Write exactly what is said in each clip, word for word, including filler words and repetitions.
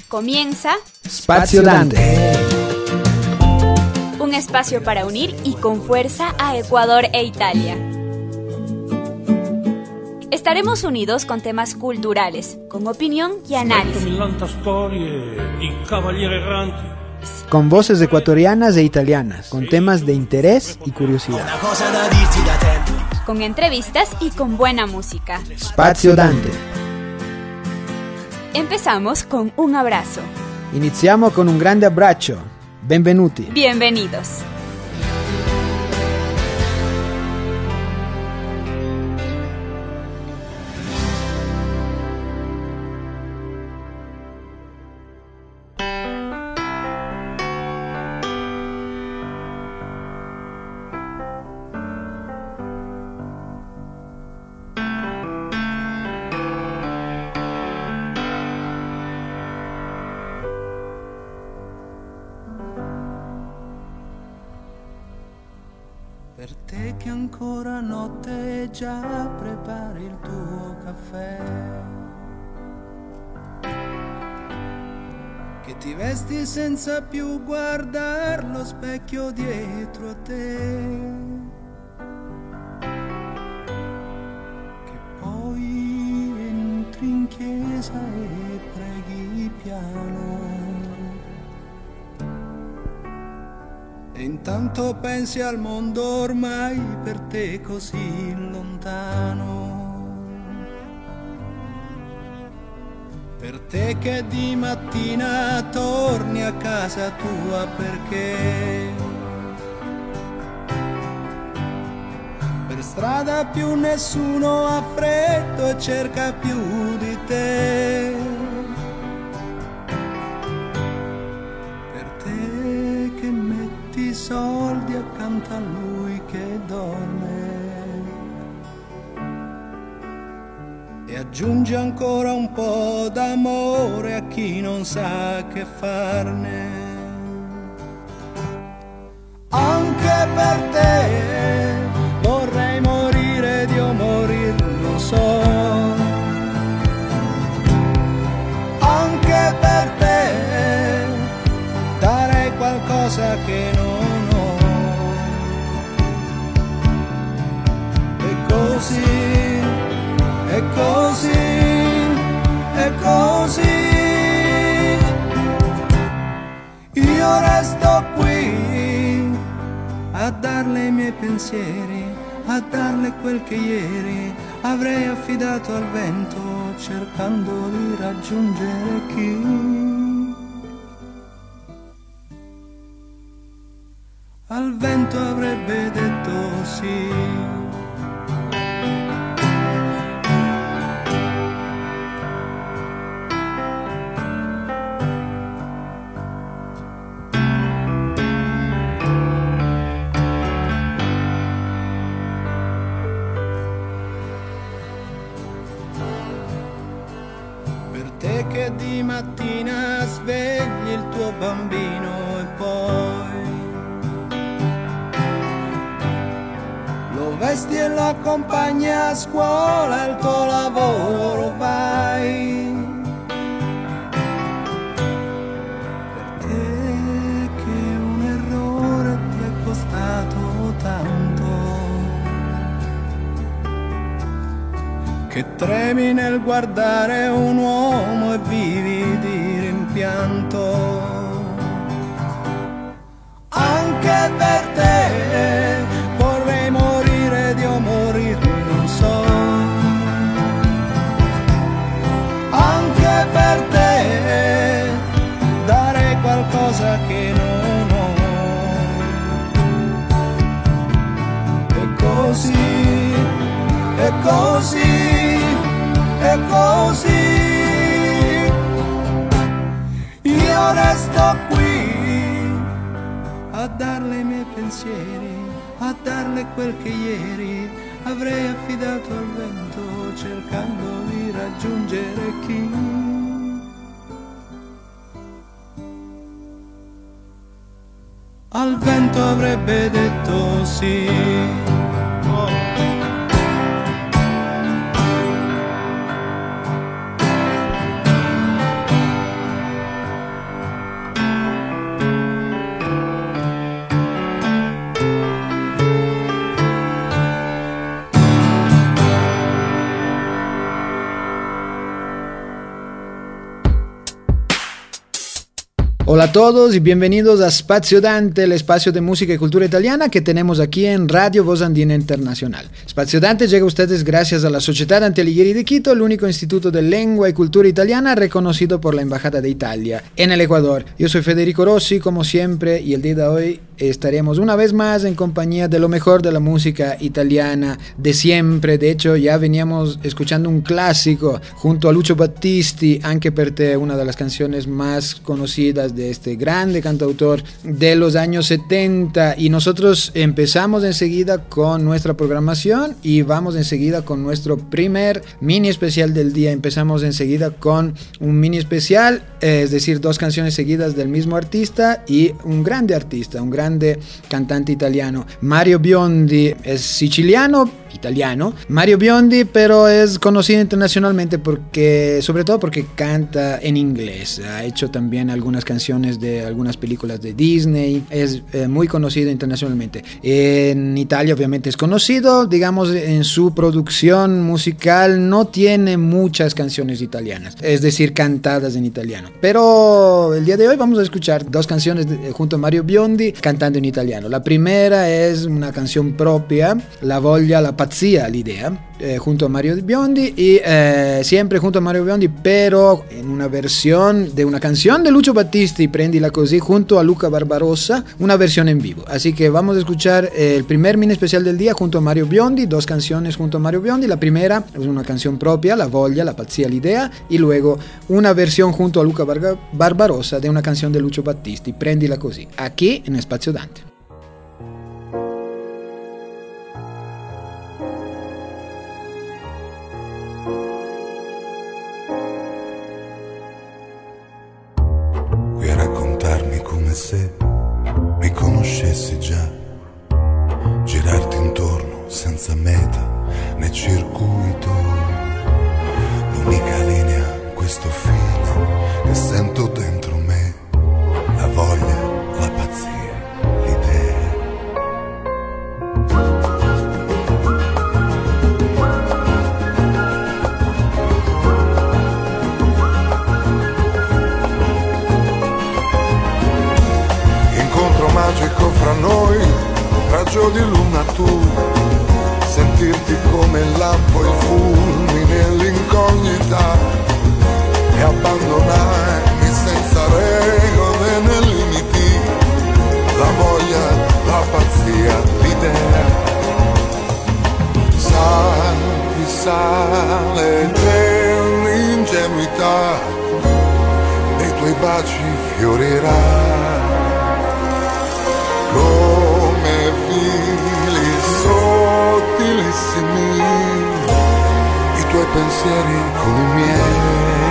Comienza Spazio Dante, un espacio para unir y con fuerza a Ecuador e Italia. Estaremos unidos con temas culturales, con opinión y análisis. con voces ecuatorianas e italianas, con temas de interés y curiosidad. Con entrevistas y con buena música. Spazio Dante. Empezamos con un abrazo. Iniziamo con un grande abbraccio. Benvenuti. Bienvenidos. Per te che ancora notte già prepari il tuo caffè, che ti vesti senza più guardare lo specchio dietro a te, che poi entri in chiesa e preghi piano. E intanto pensi al mondo ormai per te così lontano, per te che di mattina torni a casa tua perché per strada più nessuno ha freddo e cerca più di te. Soldi accanto a lui che dorme e aggiungi ancora un po' d'amore a chi non sa che farne. Anche per te vorrei morire di o morir, non so. Anche per te darei qualcosa che non così, e così, e così. Io resto qui a darle i miei pensieri, a darle quel che ieri avrei affidato al vento, cercando di raggiungere chi al vento avrebbe detto sì. Che di mattina svegli il tuo bambino e poi lo vesti e lo accompagni a scuola, al tuo lavoro vai. Per te che un errore ti è costato tanto, che tremi nel guardare un uomo e vivi di rimpianto. Anche per te vorrei morire di o morir, non so. Anche per te darei qualcosa che non ho. E così, e così, e così io resto qui a darle i miei pensieri, a darle quel che ieri avrei affidato al vento, cercando di raggiungere chi al vento avrebbe detto sì. Hola a todos y bienvenidos a Spazio Dante, el espacio de música y cultura italiana que tenemos aquí en Radio Voz Andina Internacional. Spazio Dante llega a ustedes gracias a la Società Dante Alighieri de Quito, el único instituto de lengua y cultura italiana reconocido por la Embajada de Italia en el Ecuador. Yo soy Federico Rossi, como siempre, y el día de hoy estaremos una vez más en compañía de lo mejor de la música italiana de siempre. De hecho, ya veníamos escuchando un clásico junto a Lucio Battisti, anche per te, una de las canciones más conocidas de este grande cantautor de los años setenta, y nosotros empezamos enseguida con nuestra programación y vamos enseguida con nuestro primer mini especial del día. Empezamos enseguida con un mini especial, eh, es decir, dos canciones seguidas del mismo artista y un grande artista, un grande cantante italiano. Mario Biondi es siciliano, italiano, Mario Biondi, pero es conocido internacionalmente porque, sobre todo porque canta en inglés. Ha hecho también algunas canciones de algunas películas de Disney, es eh, muy conocido internacionalmente. En Italia obviamente es conocido, digamos, en su producción musical no tiene muchas canciones italianas, es decir, cantadas en italiano. Pero el día de hoy vamos a escuchar dos canciones de, junto a Mario Biondi cantando en italiano. La primera es una canción propia, La Voglia, la Pazzia, l'idea, eh, junto a Mario Biondi, y eh, siempre junto a Mario Biondi, pero en una versión de una canción de Lucio Battisti, Prendila Così, junto a Luca Barbarossa, una versión en vivo. Así que vamos a escuchar eh, el primer mini especial del día junto a Mario Biondi, dos canciones junto a Mario Biondi. La primera es una canción propia, La Voglia, la Pazzia, l'idea, y luego una versión junto a Luca Bar- Barbarossa de una canción de Lucio Battisti, Prendila Così, aquí en Spazio Dante. Se mi conoscessi già, girarti intorno senza meta né circuito, l'unica linea, questo filo che sento dentro me, la voglia, la pazzia, l'idea. Magico fra noi, raggio di luna tu, sentirti come il lampo, il fulmine, l'incognita, e abbandonarmi senza regole né limiti, la voglia, la pazzia, l'idea. Sali, sale dell'ingenuità, nei tuoi baci fiorirà come fili sottilissimi, i tuoi pensieri con i miei.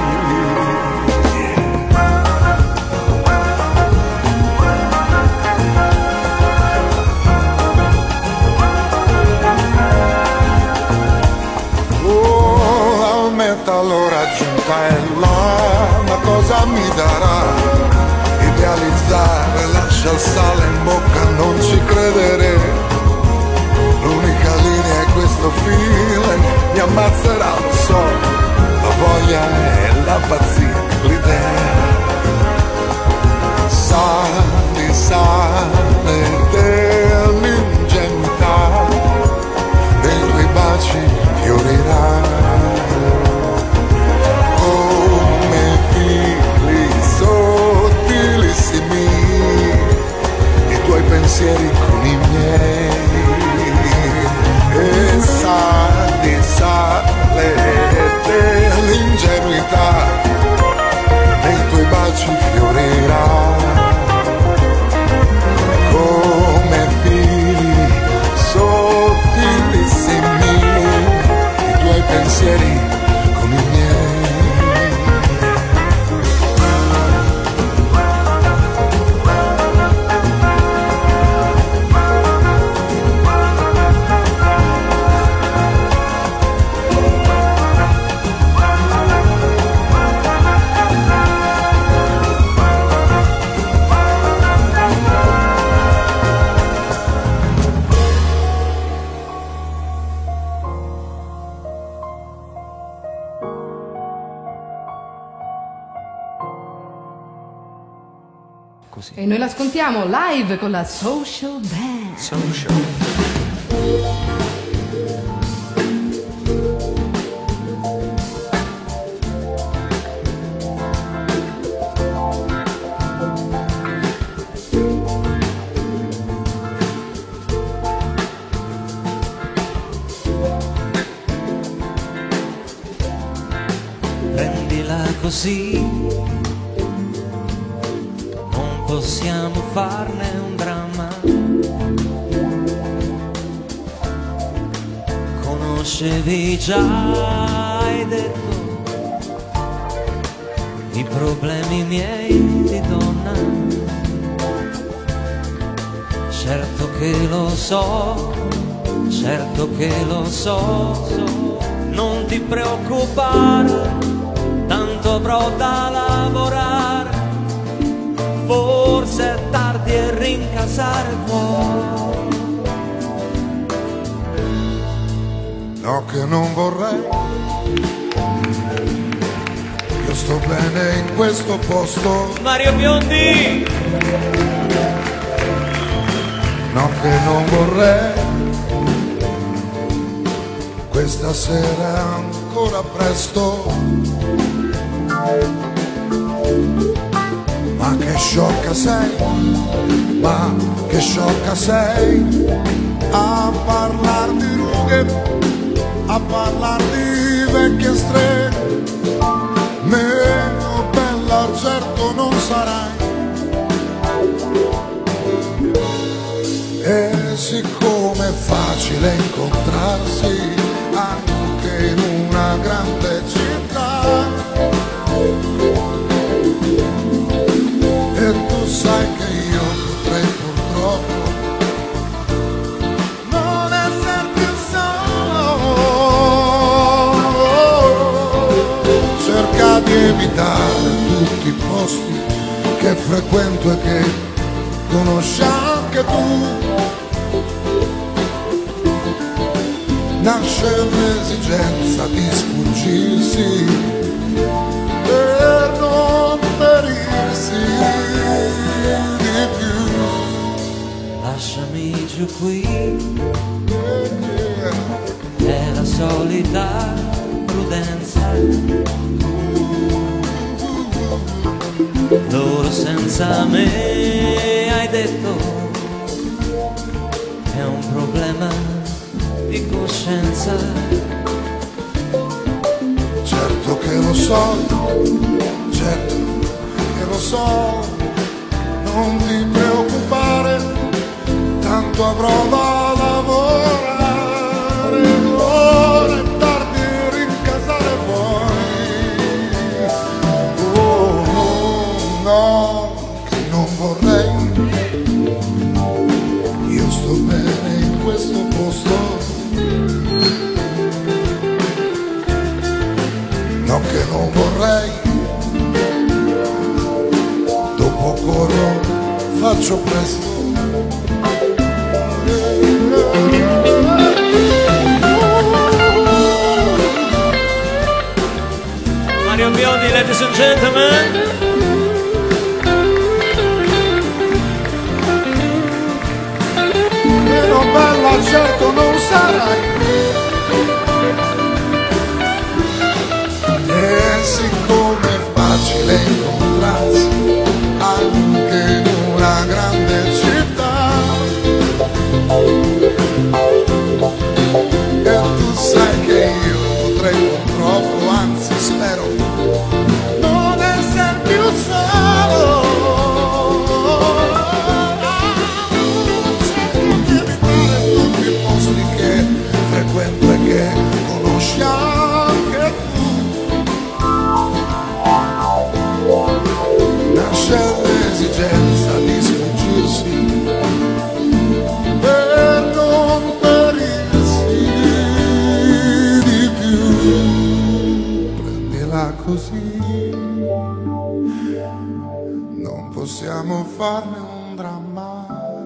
Oh, la meta l'ho raggiunta e là, ma cosa mi darà? Idealizzare, lascia il sale in bocca, non ci credere. L'unica linea è questo feeling, mi ammazzerà, lo so. La voglia è la pazzia, l'idea. Sali, sale dell'ingenuità, nei tuoi baci fiorirà come fili sottilissimi, i tuoi pensieri con i miei. E sali, sale dell'ingenuità, così. E noi l'ascoltiamo live con la Social Band. Social. Prendila così, non possiamo farne un dramma. Conoscevi già, hai detto, i problemi miei di donna. Certo che lo so, certo che lo so, non ti preoccupare, tanto avrò da lavorare, forse è tardi e rincasare vuoi. No, che non vorrei, io sto bene in questo posto. Mario Biondi. No, che non vorrei, questa sera è ancora presto. Ma che sciocca sei, ma che sciocca sei, a parlar di rughe, a parlar di vecchie streghe. Meno bella certo non sarai. E siccome è facile incontrarsi anche in una grande città, e tu sai che io potrei purtroppo non essere più solo. Cerca di evitare tutti i posti che frequento e che conosci anche tu. Nasce l'esigenza di sfuggirsi per non ferirsi di più. Lasciami giù qui, è la solita prudenza. Loro senza me, hai detto, è un problema di coscienza. Certo che lo so, certo che lo so, non ti preoccupare, tanto avrò da lavorare, ora è tardi a rincasare poi. Oh, oh, no, che non vorrei, io sto bene in questo posto. No, che non vorrei, dopo corro, faccio presto. Mario Biondi, ladies and gentlemen. Meno bella certo non sarai. E siccome è facile incontrarsi anche in una grande città, e tu sai che io potrei purtroppo, anzi spero, non essere più solo. Cerco di evitare tutti i posti che frequento e che conosci anche tu. Nasce l'esigenza di sfuggirsi per non ferirsi di più. Prendila così, non possiamo farne un dramma.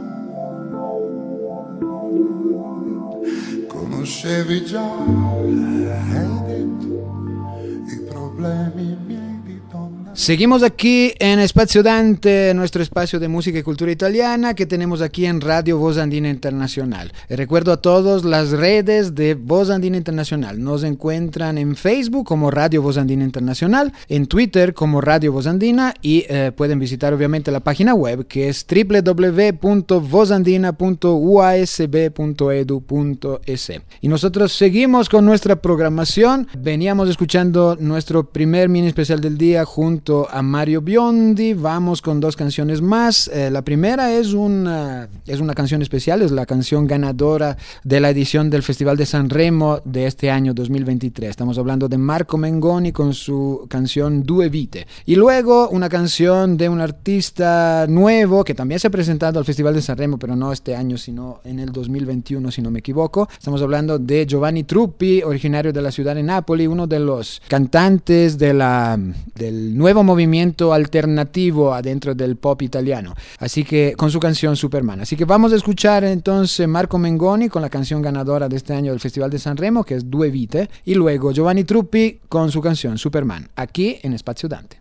Conoscevi già, hai detto, i problemi miei di donna. Seguimos aquí en Espacio Dante, nuestro espacio de música y cultura italiana que tenemos aquí en Radio Voz Andina Internacional. Les recuerdo a todos las redes de Voz Andina Internacional. Nos encuentran en Facebook como Radio Voz Andina Internacional, en Twitter como Radio Voz Andina y eh, pueden visitar obviamente la página web que es w w w punto vozandina punto u a s b punto e d u punto e s. Y nosotros seguimos con nuestra programación. Veníamos escuchando nuestro primer mini especial del día junto a Mario Biondi. Vamos con dos canciones más. Eh, la primera es una, es una canción especial, es la canción ganadora de la edición del Festival de Sanremo de este año dos mil veintitrés. Estamos hablando de Marco Mengoni con su canción Due Vite. Y luego una canción de un artista nuevo que también se ha presentado al Festival de Sanremo, pero no este año, sino en el dos mil veintiuno, si no me equivoco. Estamos hablando de Giovanni Truppi, originario de la ciudad de Nápoles, uno de los cantantes de la, del nuevo movimiento alternativo adentro del pop italiano, así que con su canción Superman. Así que vamos a escuchar entonces Marco Mengoni con la canción ganadora de este año del Festival de Sanremo, que es Due Vite, y luego Giovanni Truppi con su canción Superman, aquí en Spazio Dante.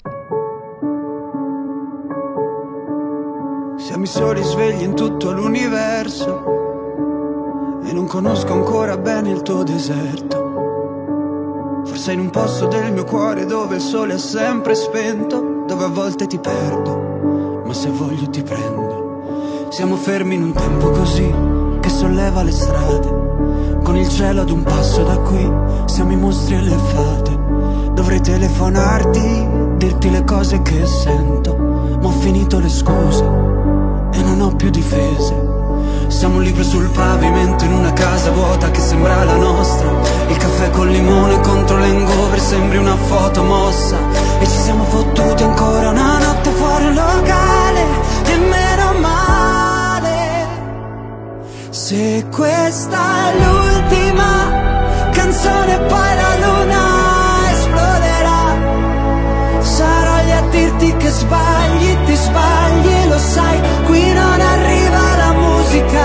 Siamo i soli svegli in tutto l'universo e non conosco ancora bene il tuo deserto. Forse in un posto del mio cuore dove il sole è sempre spento, dove a volte ti perdo, ma se voglio ti prendo. Siamo fermi in un tempo così che solleva le strade, con il cielo ad un passo da qui, siamo i mostri e le fate. Dovrei telefonarti, dirti le cose che sento, ma ho finito le scuse e non ho più difese. Siamo un libro sul pavimento in una casa vuota che sembra la nostra. Il caffè col limone contro l'hangover sembri una foto mossa. E ci siamo fottuti ancora una notte fuori un locale, e meno male. Se questa è l'ultima canzone poi la luna esploderà, sarò lì a dirti che sbagli, ti sbagli, lo sai, qui non arriva la musica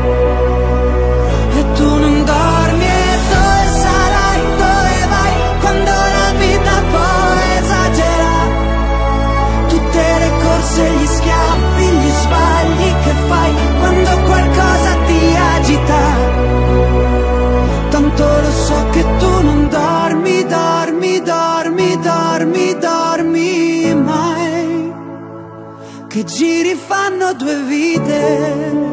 e tu non dormi. E dove sarai, dove vai, quando la vita poi esagera, tutte le corse, gli schiaffi, gli sbagli che fai quando qualcosa ti agita. Tanto lo so che tu non dormi, dormi, dormi, dormi, dormi mai, che giri fanno due vite.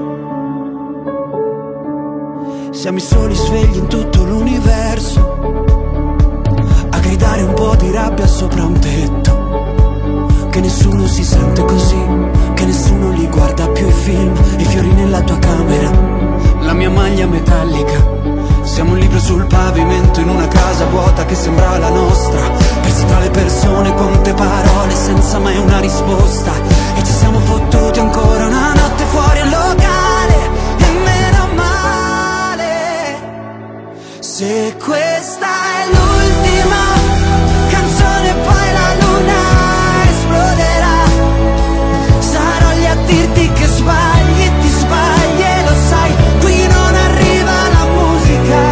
Siamo i soli svegli in tutto l'universo, a gridare un po' di rabbia sopra un tetto, che nessuno si sente così, che nessuno li guarda più i film, i fiori nella tua camera, la mia maglia metallica. Siamo un libro sul pavimento in una casa vuota che sembra la nostra, persi tra le persone, quante parole senza mai una risposta. E ci siamo fottuti ancora una notte fuori al locale, e meno male. Se questa è l'ultima canzone poi la luna esploderà, sarò lì a dirti che sbagli, ti sbagli e lo sai, qui non arriva la musica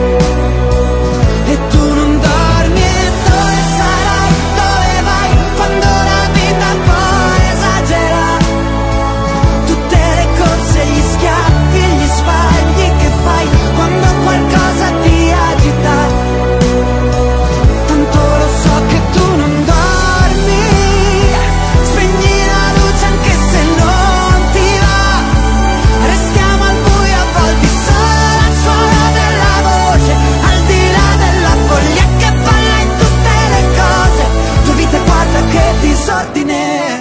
e tu non dormi. E dove sarai, dove vai, quando la vita poi esagera, tutte le corse, gli schiaffi, gli sbagli che fai quando qualcosa ti agita. Tanto lo so che tu non dormi, spegni la luce anche se non ti va, restiamo al buio a volte solo al suono della voce, al di là della foglia che balla in tutte le cose. Tu vita guarda che disordine,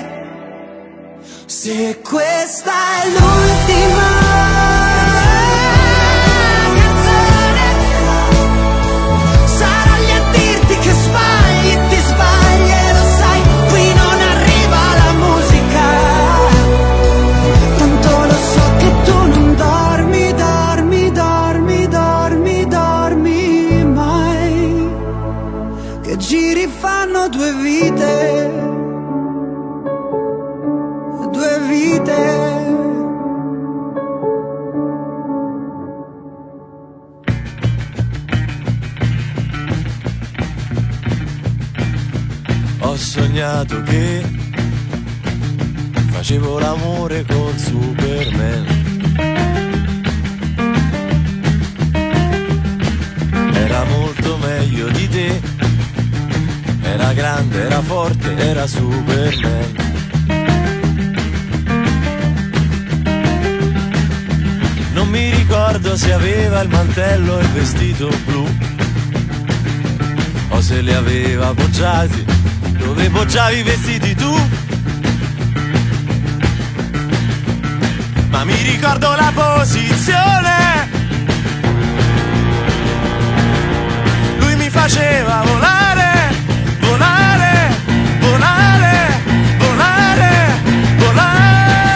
se questa è l'ultima canzone, sarò lì a dirti che sbagli, ti sbagli e lo sai, qui non arriva la musica. Tanto lo so che tu non dormi, dormi, dormi, dormi, dormi mai, che giri fanno due vite, due vite. Ho sognato che facevo l'amore con Superman. Era molto meglio di te, era grande, era forte, era Superman. Non mi ricordo se aveva il mantello e il vestito blu, o se li aveva appoggiati dove poggiavi i vestiti tu. Ma mi ricordo la posizione, lui mi faceva volare, volare, volare, volare, volare.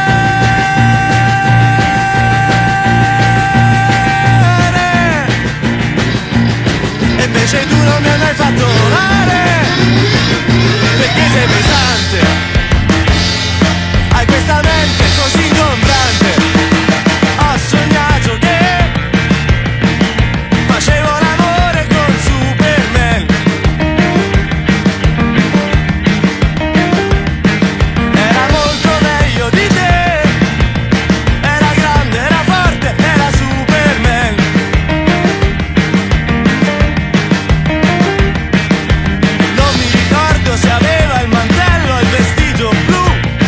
E invece tu non mi hai mai fatto volare, perché sei pesante, hai questa mente così ingombrante. Ho sognato che facevo l'amore con Superman. Era molto meglio di te, era grande, era forte, era Superman. Non mi ricordo se aveva il mantello e il vestito blu,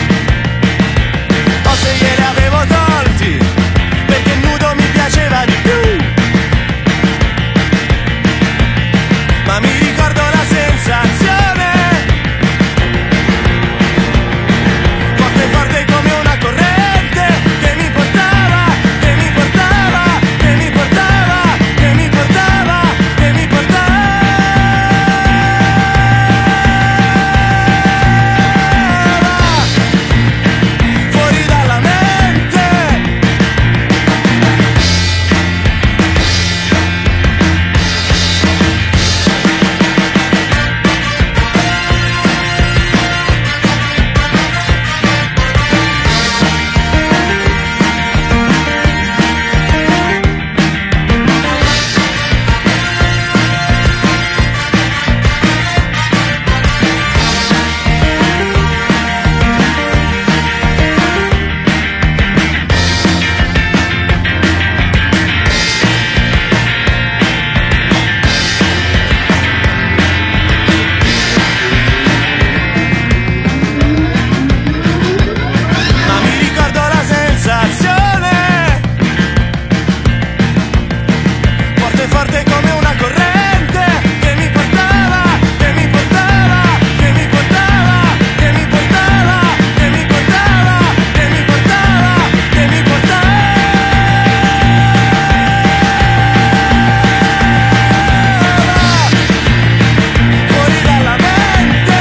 o se glieli avevo tolti, perché nudo mi piaceva di più. Ma mi ricordo la sensazione, forte forte come una corrente, che mi portava, che mi portava, che mi portava, che mi portava, che mi portava fuori dalla mente. Ma mi ricordo la sensazione, forte forte come una corrente, che mi portava, che mi portava, che mi portava, che mi portava, che mi portava, che mi portava, che mi portava fuori dalla mente.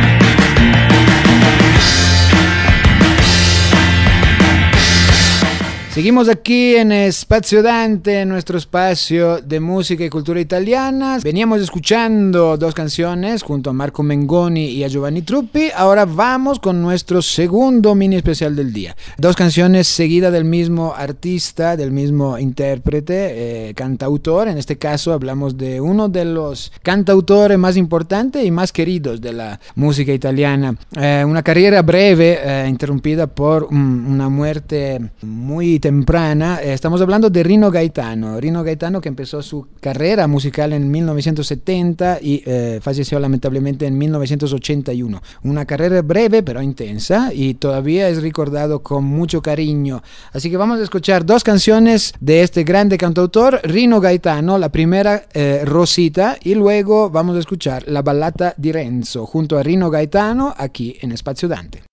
Seguimos aquí en Espacio Dante, nuestro espacio de música y cultura italiana. Veníamos escuchando dos canciones junto a Marco Mengoni y a Giovanni Truppi. Ahora vamos con nuestro segundo mini especial del día. Dos canciones seguidas del mismo artista, del mismo intérprete, eh, cantautor. En este caso hablamos de uno de los cantautores más importantes y más queridos de la música italiana. Eh, una carrera breve, eh, interrumpida por um, una muerte muy temprana. Eh, estamos hablando de Rino Gaetano. Rino Gaetano, que empezó su carrera musical en mil novecientos setenta y eh, falleció lamentablemente en mil novecientos ochenta y uno. Una carrera breve pero intensa, y todavía es recordado con mucho cariño. Así que vamos a escuchar dos canciones de este grande cantautor, Rino Gaetano. La primera, eh, Rosita, y luego vamos a escuchar la ballata di Renzo junto a Rino Gaetano aquí en Espacio Dante.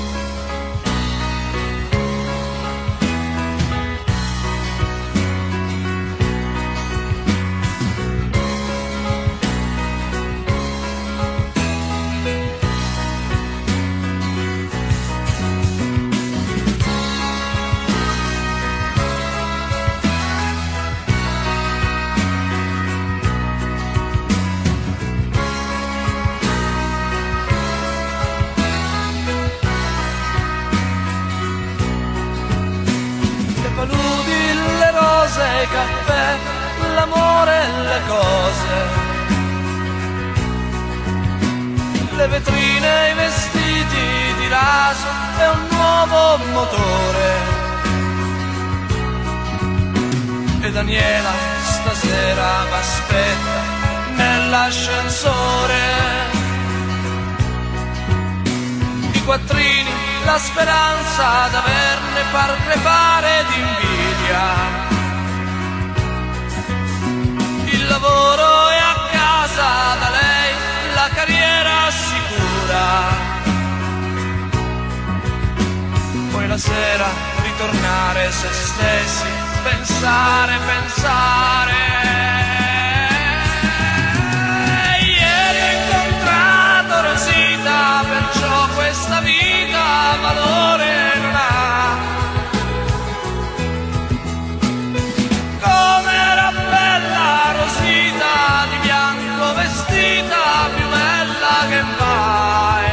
Caffè, l'amore e le cose, le vetrine, i vestiti di raso e un nuovo motore. E Daniela stasera m'aspetta nell'ascensore. I quattrini, la speranza d'averne far crepare d'invidia. Il lavoro è a casa da lei, la carriera sicura. Poi la sera ritornare se stessi, pensare, pensare. Ieri ho incontrato Rosita, perciò questa vita valore non ha. Com'era bella Rosita, di bianco vestita, più bella che mai.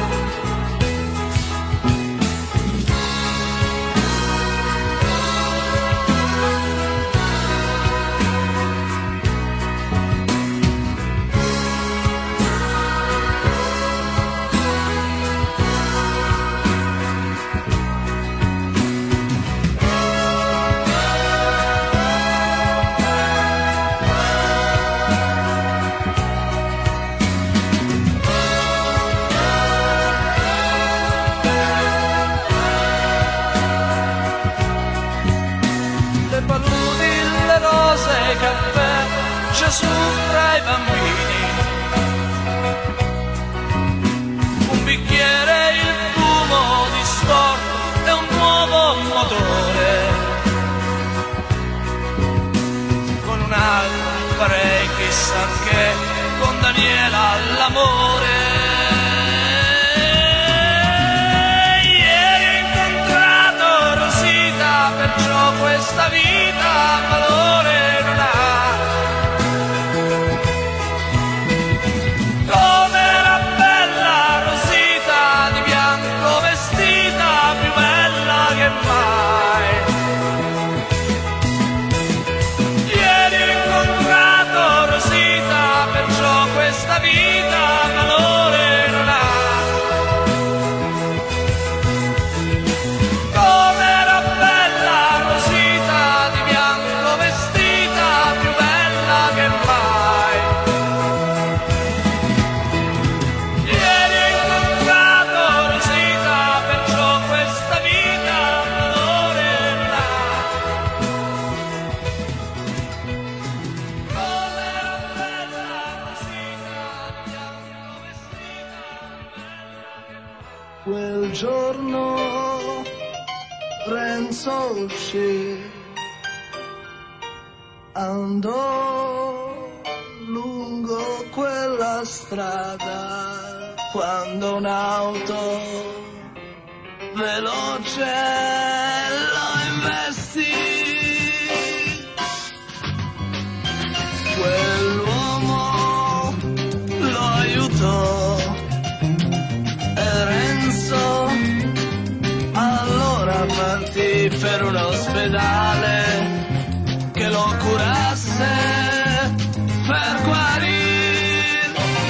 Caffè, Gesù tra i bambini, un bicchiere, il fumo distorto e un nuovo motore. Con un'altra farei chissà che, con Daniela all'amore. Ieri ho incontrato Rosita, perciò questa vita valore. Quel giorno Renzo uscì, andò lungo quella strada quando un'auto veloce lo investì. Quell'uomo lo aiutò e Renzo allora partì per un ospedale che lo curasse per guarire.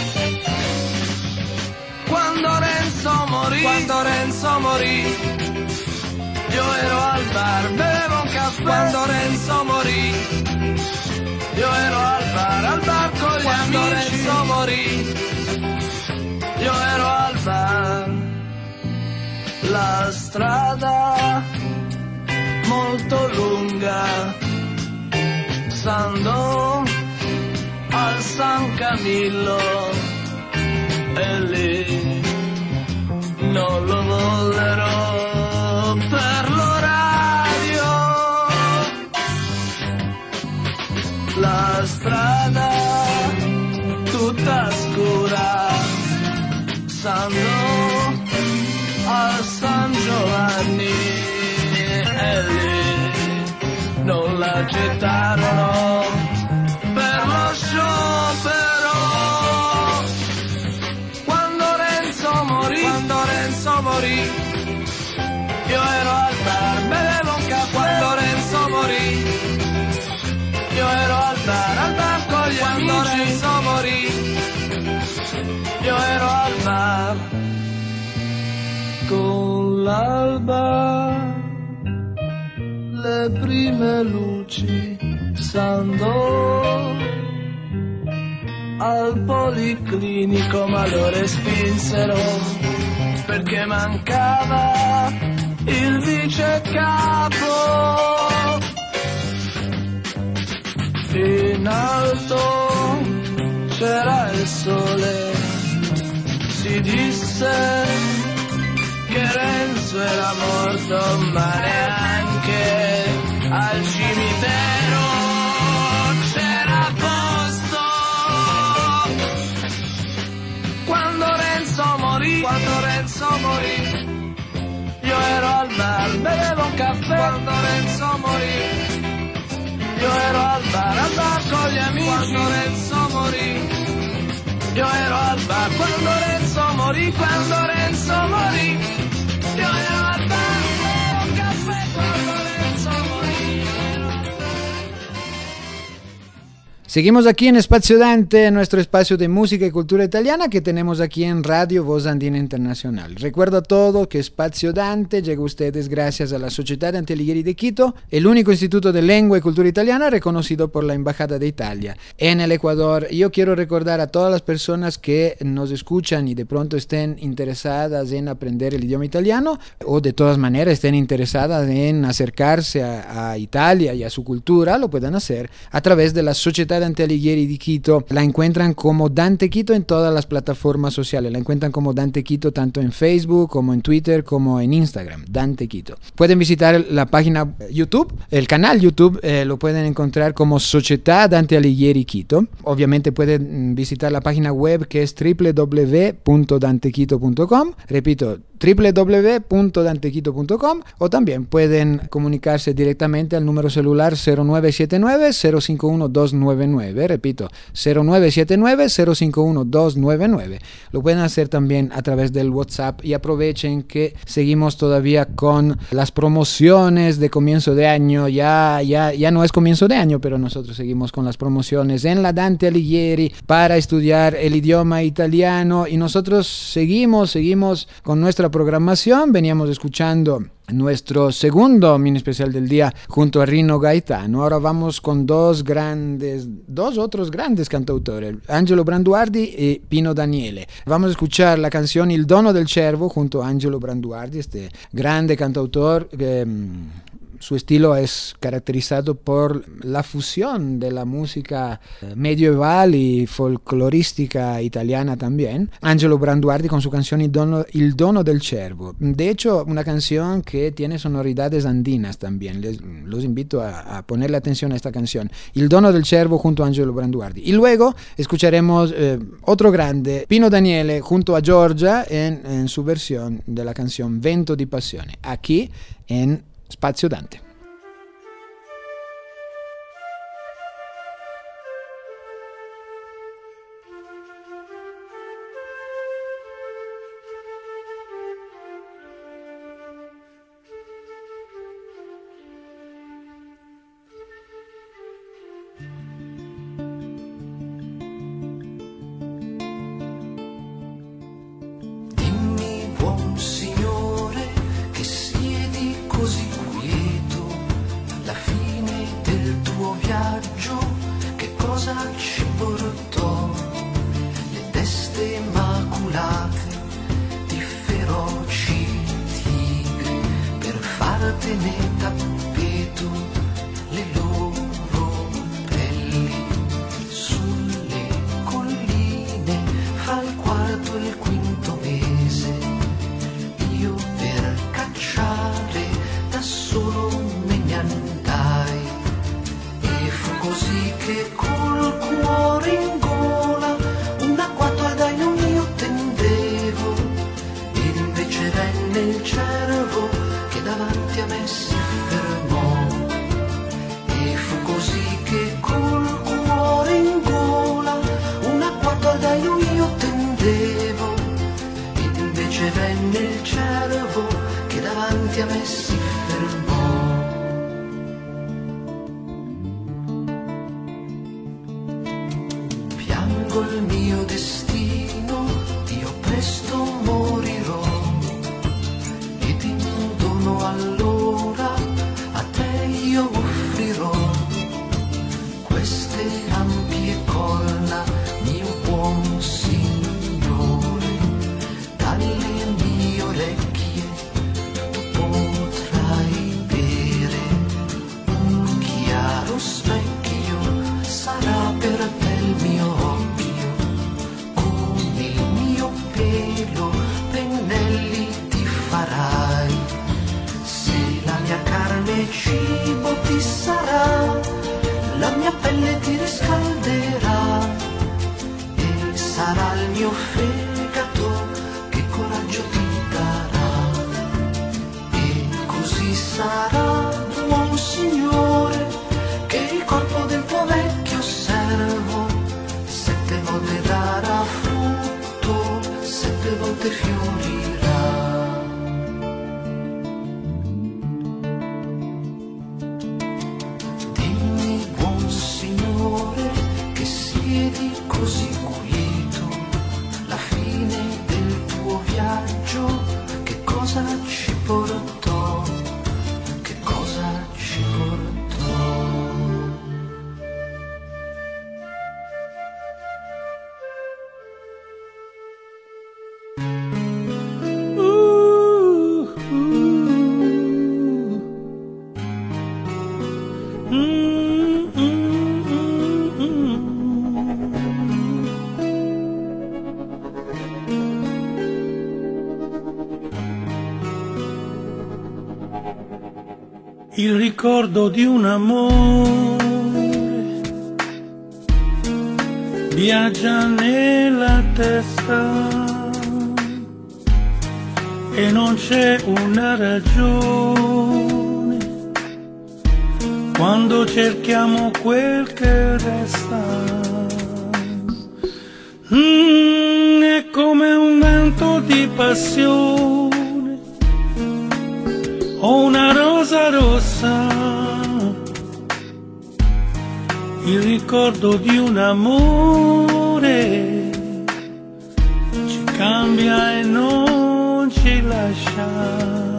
Quando Renzo morì, quando Renzo morì, io ero al bar, bevevo un caffè. Quando Renzo morì, io ero al bar, al bar con gli quando amici. Renzo morì, io ero al bar. La strada molto lunga, s'andò al San Camillo e lì non lo vollero per l'orario. La strada tutta scura, s'andò a San Giovanni e lì non l'accettarono per lo sciopero. Quando Renzo morì, quando Renzo morì, io ero al bar, bevevo un caffè. Quando Renzo morì, io ero al bar, al bar con gli quando amici. Quando Renzo morì, io ero al bar. all'alba le prime luci s'andò al policlinico, ma lo respinsero perché mancava il vice capo. In alto c'era il sole, si disse che Renzo era morto, ma neanche al cimitero c'era posto. Quando Renzo morì, quando Renzo morì, io ero al bar, bevevo un caffè. Quando Renzo morì, io ero al bar, al bar con gli amici. Quando Renzo morì, io ero al bar. Quando Renzo morì, quando Renzo morì, io ero al bar, bevevo un caffè. Quando Renzo morì, io ero al bar. Seguimos aquí en Espacio Dante, nuestro espacio de música y cultura italiana que tenemos aquí en Radio Voz Andina Internacional. Recuerdo a todos que Espacio Dante llega a ustedes gracias a la Società Dante Alighieri de Quito, el único instituto de lengua y cultura italiana reconocido por la Embajada de Italia en el Ecuador. Yo quiero recordar a todas las personas que nos escuchan y de pronto estén interesadas en aprender el idioma italiano o de todas maneras estén interesadas en acercarse a, a Italia y a su cultura, lo puedan hacer a través de la Società Dante Alighieri di Quito. La encuentran como Dante Quito en todas las plataformas sociales. La encuentran como Dante Quito tanto en Facebook como en Twitter como en Instagram. Dante Quito. Pueden visitar la página YouTube, el canal YouTube, eh, lo pueden encontrar como Società Dante Alighieri Quito. Obviamente pueden visitar la página web que es w w w punto dante quito punto com. Repito, w w w punto dante quito punto com, o también pueden comunicarse directamente al número celular cero nueve siete nueve cero cinco uno dos nueve nueve, repito, cero nueve siete nueve cero cinco uno dos nueve nueve. Lo pueden hacer también a través del WhatsApp y aprovechen que seguimos todavía con las promociones de comienzo de año. Ya, ya, ya no es comienzo de año, pero nosotros seguimos con las promociones en la Dante Alighieri para estudiar el idioma italiano y nosotros seguimos, seguimos con nuestra programación. Veníamos escuchando nuestro segundo mini especial del día junto a Rino Gaetano. Ahora vamos con dos grandes, dos otros grandes cantautores, Angelo Branduardi y Pino Daniele. Vamos a escuchar la canción Il dono del cervo junto a Angelo Branduardi, este grande cantautor que su estilo es caracterizado por la fusión de la música medieval y folclorística italiana también. Angelo Branduardi con su canción Il dono, Il dono del cervo. De hecho, una canción que tiene sonoridades andinas también. Les, los invito a, a ponerle atención a esta canción. Il dono del cervo junto a Angelo Branduardi. Y luego escucharemos eh, otro grande, Pino Daniele junto a Giorgia en, en su versión de la canción Vento di Passione. Aquí en Spazio Dante. Dimmi, buon Signore, che siedi così quieto alla fine del tuo viaggio, che cosa ci portò? Le teste maculate di feroci tigri per fartene tappeto le loro pelli sulle colline fra il quarto e il quinto mese. Io per cacciare da solo me ne andai e fu così che col cuore in gola una quattro dai non io tendevo ed invece venne il cervo che davanti a me si fermò e fu così che col cuore in gola una quattro dai non io tendevo ed invece venne il cervo che davanti a me si fermò. Piango il mio destino, io presto morirò ed in dono sarai, se la mia carne cibo ti sarà, la mia pelle ti riscalderà e sarà il mio fegato che coraggio ti darà. E così sarà, buon Signore, che il corpo del tuo vecchio servo sette volte darà frutto, sette volte fiorirà. Dimmi, buon Signore, che siedi così quieto, la fine del tuo viaggio, che cosa ci portò, che cosa ci portò. Il ricordo di un amore viaggia nella testa e non c'è una ragione quando cerchiamo quel che resta. Mm, è come un vento di passione o una rosa rossa, il ricordo di un amore ci cambia e non ci lascia.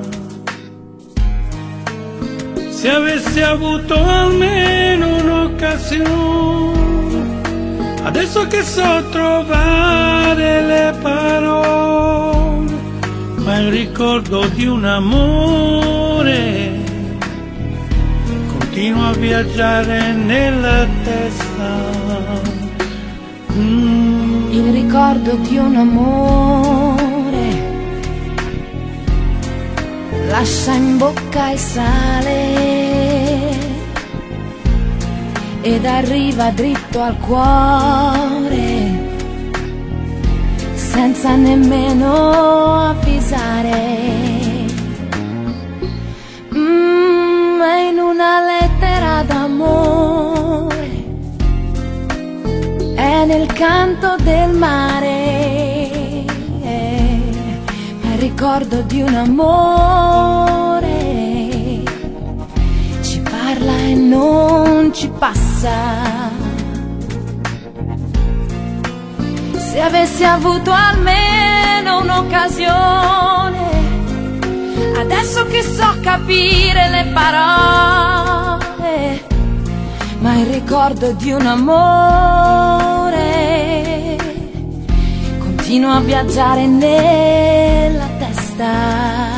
Se avessi avuto almeno un'occasione, adesso che so trovare le parole, ma il ricordo di un amore continua a viaggiare nella testa. Mm. Il ricordo di un amore lascia in bocca il sale ed arriva dritto al cuore senza nemmeno avvisare. Mm, è in una lettera d'amore, è nel canto del mare, è il ricordo di un amore, ci parla e non ci passa. Se avessi avuto almeno un'occasione, adesso che so capire le parole, ma il ricordo di un amore continua a viaggiare nella testa.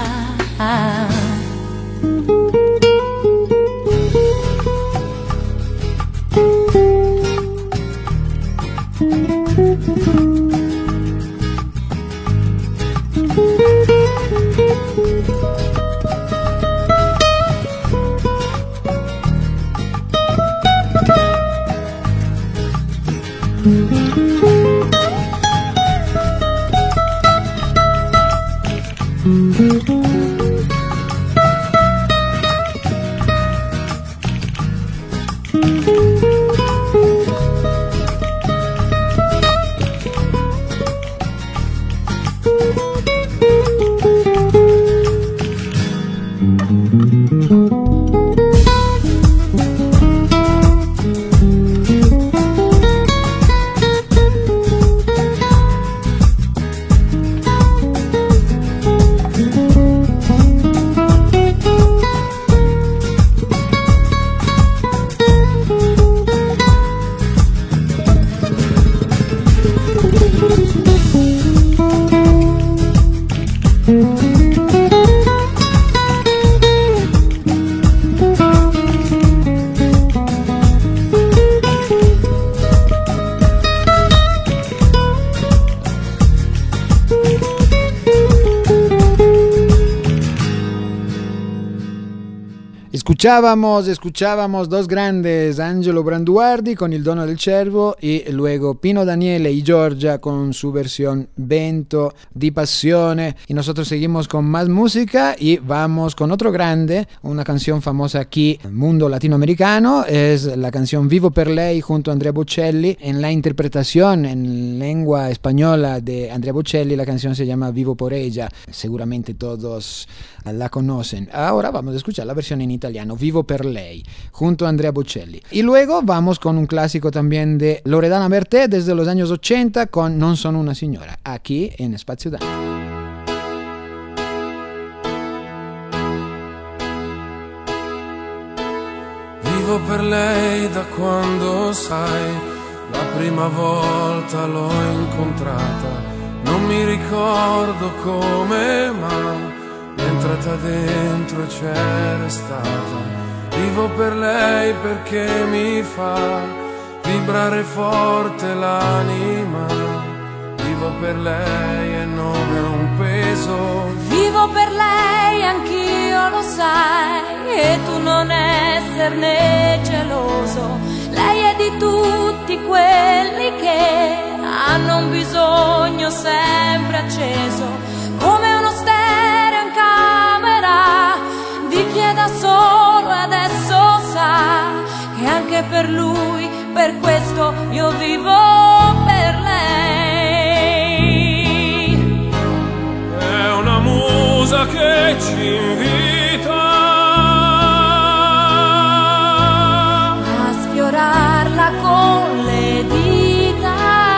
Escuchábamos, escuchábamos dos grandes, Angelo Branduardi con Il dono del cervo y luego Pino Daniele y Giorgia con su versión Vento di Passione. Y nosotros seguimos con más música y vamos con otro grande, una canción famosa aquí, mundo latinoamericano, es la canción Vivo per lei junto a Andrea Bocelli. En la interpretación en lengua española de Andrea Bocelli la canción se llama Vivo por ella, seguramente todos la conocen. Ahora vamos a escuchar la versión en italiano, Vivo per lei, junto a Andrea Bocelli. Y luego vamos con un clásico también de Loredana Berté desde los años ochenta con Non sono una signora, aquí en Spazio Dante. Vivo per lei da quando, sai, la prima volta l'ho incontrata. Non mi ricordo come, ma è entrata dentro e c'è restata. Vivo per lei perché mi fa vibrare forte l'anima. Vivo per lei e non è un peso. Vivo per lei, anch'io lo sai, e tu non esserne geloso. Lei è di tutti quelli che hanno un bisogno sempre acceso, come uno stereo in camera di chi è da solo e adesso sa che anche per lui, per questo io vivo per lei. È una musa che ci invita a sfiorarla con le dita,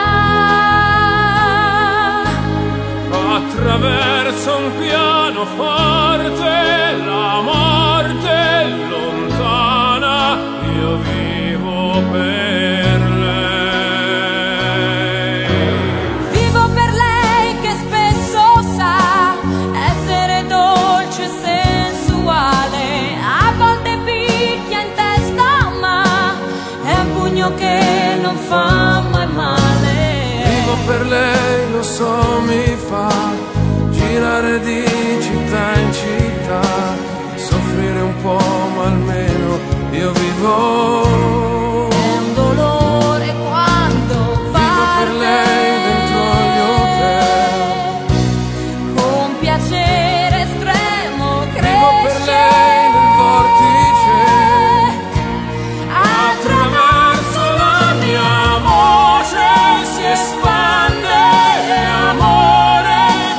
attraverso un pianoforte, la morte è lontana, io vivo per lei. Vivo per lei che spesso sa essere dolce e sensuale, a volte picchia in testa ma è un pugno che non fa mai male. Vivo per lei, lo so, mi fa girare di città in città, soffrire un po' ma almeno io vivo. È un dolore quando va. Vivo per lei dentro gli hotel, con piacere estremo cresce. vivo per lei nel vortice, attraverso la mia voce si espande amore.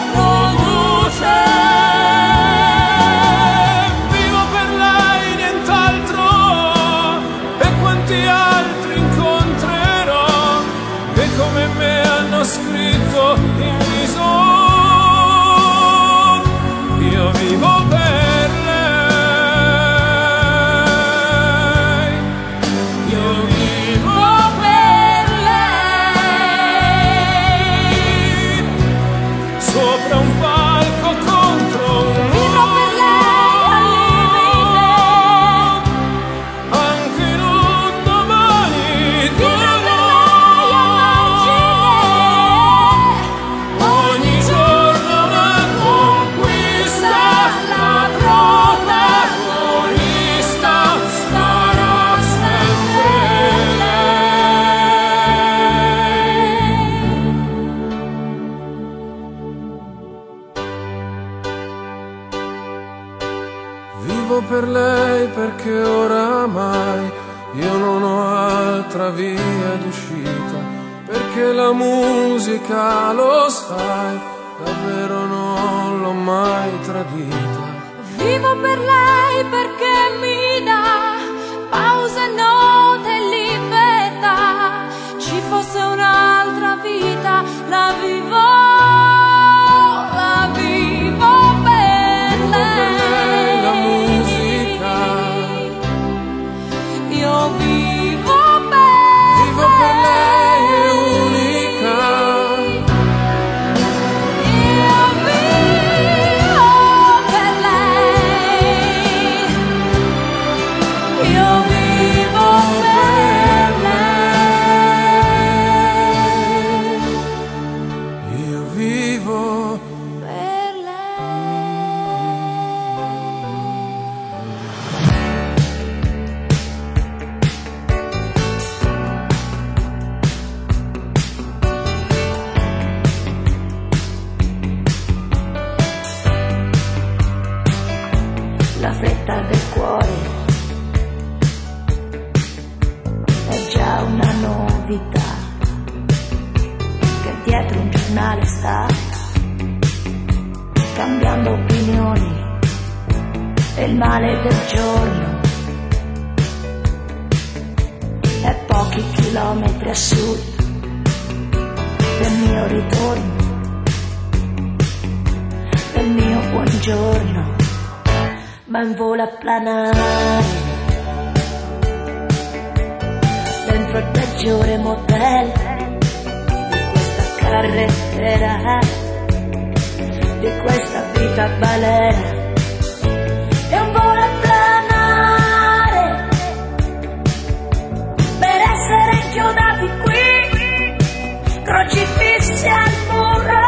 Vivo per lei, nient'altro, e quanti altri incontrerò che come me hanno scritto in viso. Io vivo per lei, io vivo per lei, sopra un palco contro un Vivo per lei al limite, anche in un domani vivo per lei a margine, ogni giorno una conquista, la protagonista sarà sempre lei. Vivo per lei perché oramai io non ho altra via d'uscita, perché la musica, lo sai, davvero non l'ho mai tradita. vivo per lei perché mi dà pause, note e libertà. Ci fosse un'altra vita, la vivo, la vivo per Vivo per lei la musica, io vivo per vivo per lei è unica. io vivo per lei, io vivo per lei. porta del cuore è già una novità, che dietro un giornale sta cambiando opinioni e il male del giorno è pochi chilometri a sud del mio ritorno, del mio buongiorno, ma in volo a planare dentro il peggiore motel di questa carretera, di questa vita balera. È un volo a planare per essere inchiodati qui, crocifissi al muro,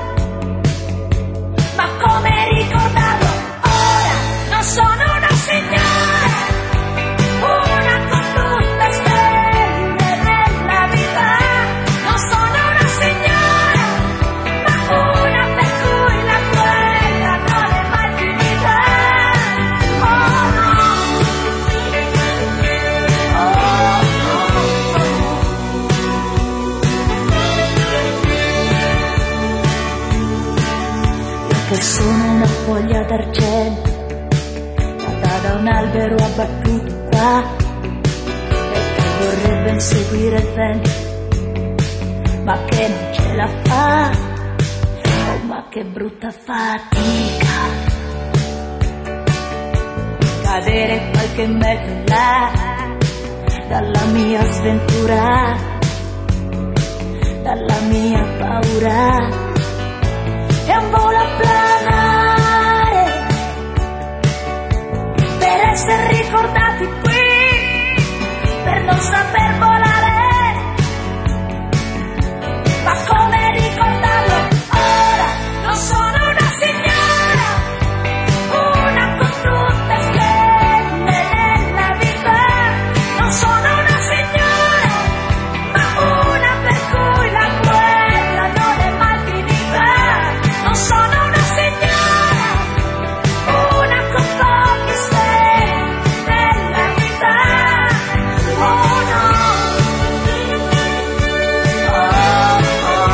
ma come ricordarlo ora? Non sono una signora, una con tutte stelle nella vita. Non sono una signora, ma una per cui la guerra non è mai finita. Oh no, oh no. Io che sono una foglia d'argento da un albero abbattuto qua e che vorrebbe inseguire il vento, ma che non ce la fa. Oh, ma che brutta fatica cadere qualche metro in là dalla mia sventura, dalla mia paura. È un volo a planare per essere ricordati qui, per non saper volare, ma come ricordarlo ora? Non sono una signora, una con tutte stelle nella vita. Non sono una signora, ma una per cui la guerra non è mai finita. Non sono una signora, una con pochi stelle nella vita. Oh no, oh, oh,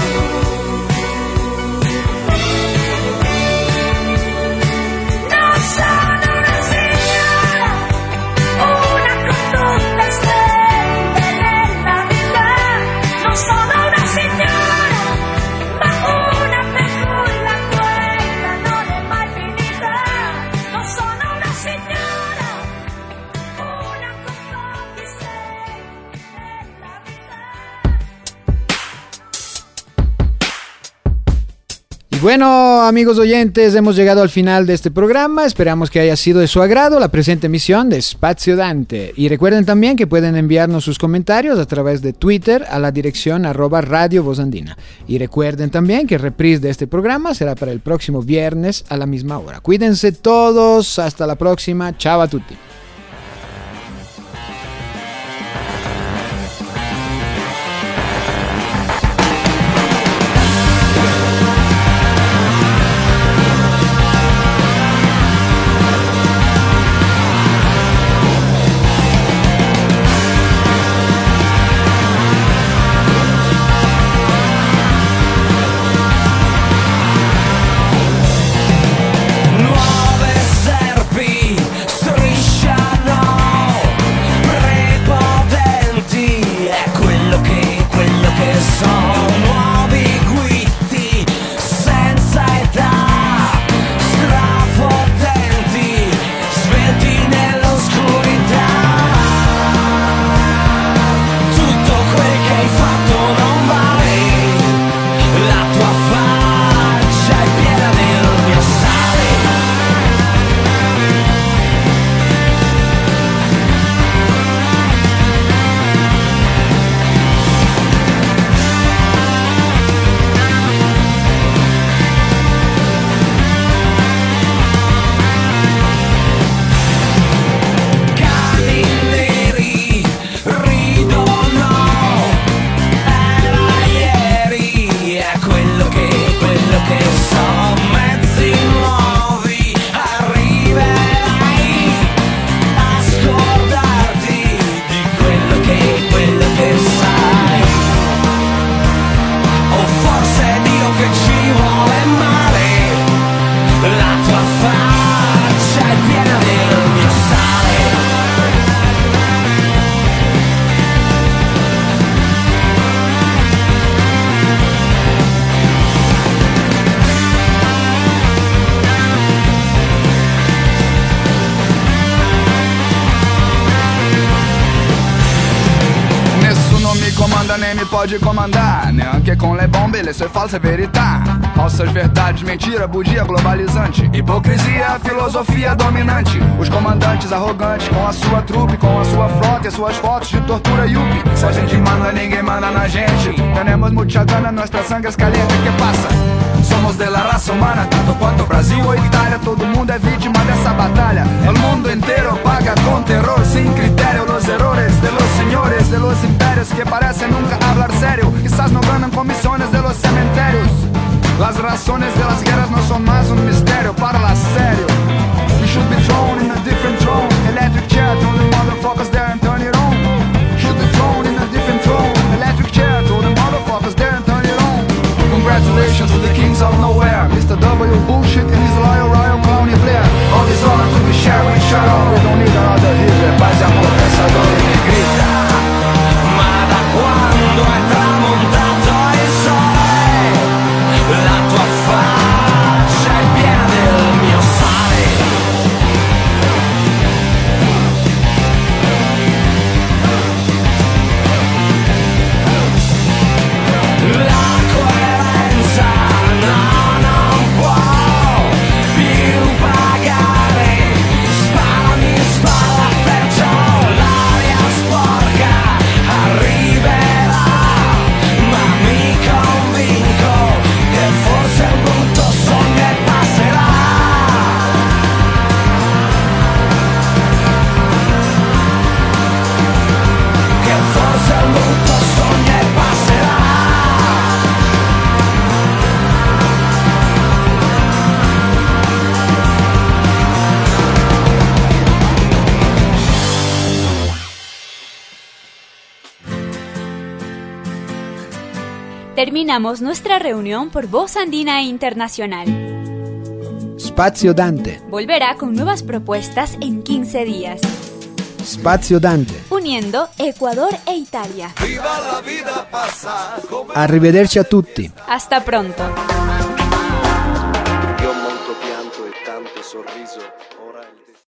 non sono una signora, una con tutte stelle nella vita. Non sono una signora, ma una per cui la guerra non è mai finita. Non sono una signora, una con pochi stelle nella vita. Y bueno, amigos oyentes, hemos llegado al final de este programa. Esperamos que haya sido de su agrado la presente emisión de Spazio Dante. Y recuerden también que pueden enviarnos sus comentarios a través de Twitter a la dirección arroba Radio Voz Andina. Y recuerden también que el reprise de este programa será para el próximo viernes a la misma hora. Cuídense todos, hasta la próxima. Ciao a tutti. Nuove serpi, strisce pode comandar, neanche com le bombe e le sue false verità. Falsas verdades, mentira, bugia globalizante, hipocrisia, filosofia dominante. Os comandantes arrogantes com a sua trupe, com a sua frota e suas fotos de tortura yuppie. Se a gente manda, ninguém manda na gente. Tenemos mucha gana, nuestra sangre es caliente. Que passa? Somos de la raza humana, tanto quanto Brasil ou Itália. Todo mundo é vítima dessa batalha. El mundo inteiro paga con terror, sin criterio, los errores de los señores de los imperios que parecen nunca hablar serio. Quizás no ganan comisiones de los cementerios. Las razones de las guerras no son más un misterio para la serio. We should be thrown in a different throne. Electric chair, throw the motherfuckers there and turn it on. Should be thrown in a different throne. Electric chair, throw the motherfuckers there and turn it on. Congratulations to the kings of nowhere, Mister W Bullshit and his loyal royal clowny Blair. All this honor to be shared with Sharon. We don't need another Hitler. Paz e amor, pensador e negrita. Ma da quando è tramontato il sole, la tua faccia è piena del mio sale. La coerenza no, non può più pagare. Sparami, spara, perciò l'aria sporca arriverà. Ma mi convinco che forse un brutto sogno e passerà. Che forse un brutto sogno e passerà. Terminamos nuestra reunión por Voz Andina Internacional. Spazio Dante. Volverá con nuevas propuestas en quince días. Spazio Dante. Uniendo Ecuador e Italia. Arrivederci a tutti. Hasta pronto. Io ho molto pianto e tanto sorriso.